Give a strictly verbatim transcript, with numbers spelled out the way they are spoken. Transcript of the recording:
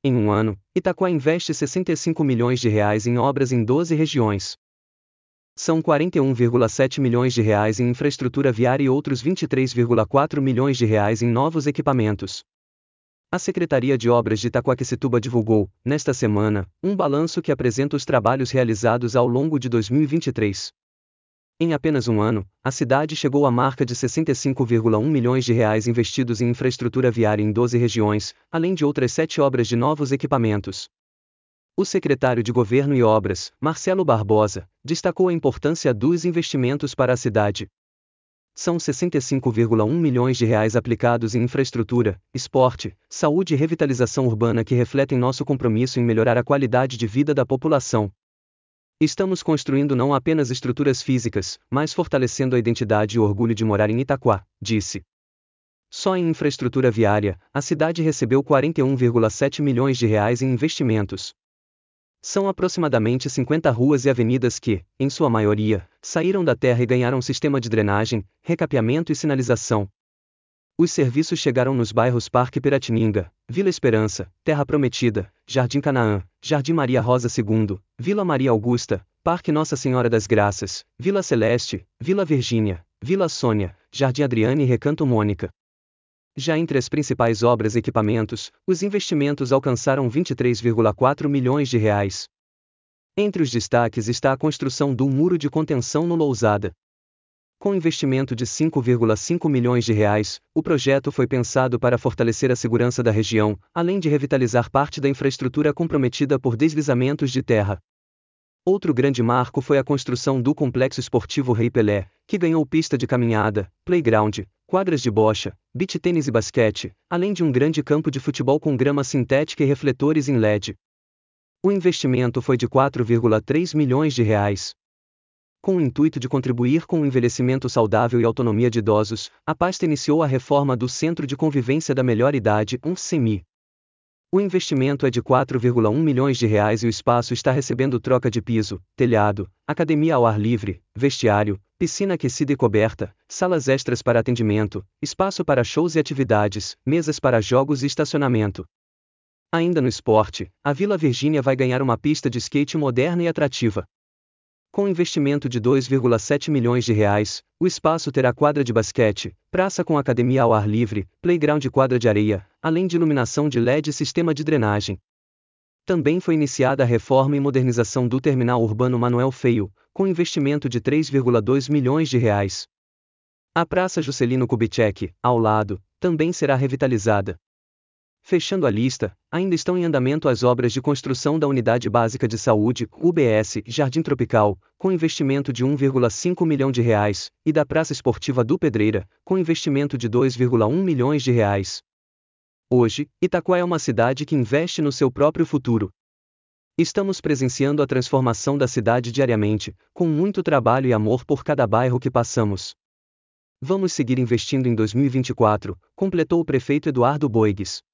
Em um ano, Itaquá investe sessenta e cinco milhões de reais em obras em doze regiões. São quarenta e um vírgula sete milhões de reais em infraestrutura viária e outros vinte e três vírgula quatro milhões de reais em novos equipamentos. A Secretaria de Obras de Itaquaquecetuba divulgou, nesta semana, um balanço que apresenta os trabalhos realizados ao longo de dois mil e vinte e três. Em apenas um ano, a cidade chegou à marca de sessenta e cinco vírgula um milhões de reais investidos em infraestrutura viária em doze regiões, além de outras sete obras de novos equipamentos. O secretário de Governo e Obras, Marcelo Barbosa, destacou a importância dos investimentos para a cidade. São sessenta e cinco vírgula um milhões de reais aplicados em infraestrutura, esporte, saúde e revitalização urbana que refletem nosso compromisso em melhorar a qualidade de vida da população. Estamos construindo não apenas estruturas físicas, mas fortalecendo a identidade e o orgulho de morar em Itaquá, disse. Só em infraestrutura viária, a cidade recebeu quarenta e um vírgula sete milhões de reais em investimentos. São aproximadamente cinquenta ruas e avenidas que, em sua maioria, saíram da terra e ganharam sistema de drenagem, recapeamento e sinalização. Os serviços chegaram nos bairros Parque Piratininga, Vila Esperança, Terra Prometida, Jardim Canaã, Jardim Maria Rosa segundo, Vila Maria Augusta, Parque Nossa Senhora das Graças, Vila Celeste, Vila Virgínia, Vila Sônia, Jardim Adriane e Recanto Mônica. Já entre as principais obras e equipamentos, os investimentos alcançaram vinte e três vírgula quatro milhões de reais. Entre os destaques está a construção do muro de contenção no Lousada. Com investimento de cinco vírgula cinco milhões de reais, o projeto foi pensado para fortalecer a segurança da região, além de revitalizar parte da infraestrutura comprometida por deslizamentos de terra. Outro grande marco foi a construção do Complexo Esportivo Rei Pelé, que ganhou pista de caminhada, playground, quadras de bocha, beach tênis e basquete, além de um grande campo de futebol com grama sintética e refletores em L E D. O investimento foi de quatro vírgula três milhões de reais. Com o intuito de contribuir com o envelhecimento saudável e autonomia de idosos, a pasta iniciou a reforma do Centro de Convivência da Melhor Idade, um C M I. O investimento é de quatro vírgula um milhões de reais e o espaço está recebendo troca de piso, telhado, academia ao ar livre, vestiário, piscina aquecida e coberta, salas extras para atendimento, espaço para shows e atividades, mesas para jogos e estacionamento. Ainda no esporte, a Vila Virgínia vai ganhar uma pista de skate moderna e atrativa. Com investimento de dois vírgula sete milhões de reais, o espaço terá quadra de basquete, praça com academia ao ar livre, playground e quadra de areia, além de iluminação de L E D e sistema de drenagem. Também foi iniciada a reforma e modernização do terminal urbano Manuel Feio, com investimento de três vírgula dois milhões de reais. A Praça Juscelino Kubitschek, ao lado, também será revitalizada. Fechando a lista, ainda estão em andamento as obras de construção da Unidade Básica de Saúde, U B S, Jardim Tropical, com investimento de um vírgula cinco milhão de reais, e da Praça Esportiva do Pedreira, com investimento de dois vírgula um milhões de reais. Hoje, Itaquá é uma cidade que investe no seu próprio futuro. Estamos presenciando a transformação da cidade diariamente, com muito trabalho e amor por cada bairro que passamos. Vamos seguir investindo em dois mil e vinte e quatro, completou o prefeito Eduardo Boigues.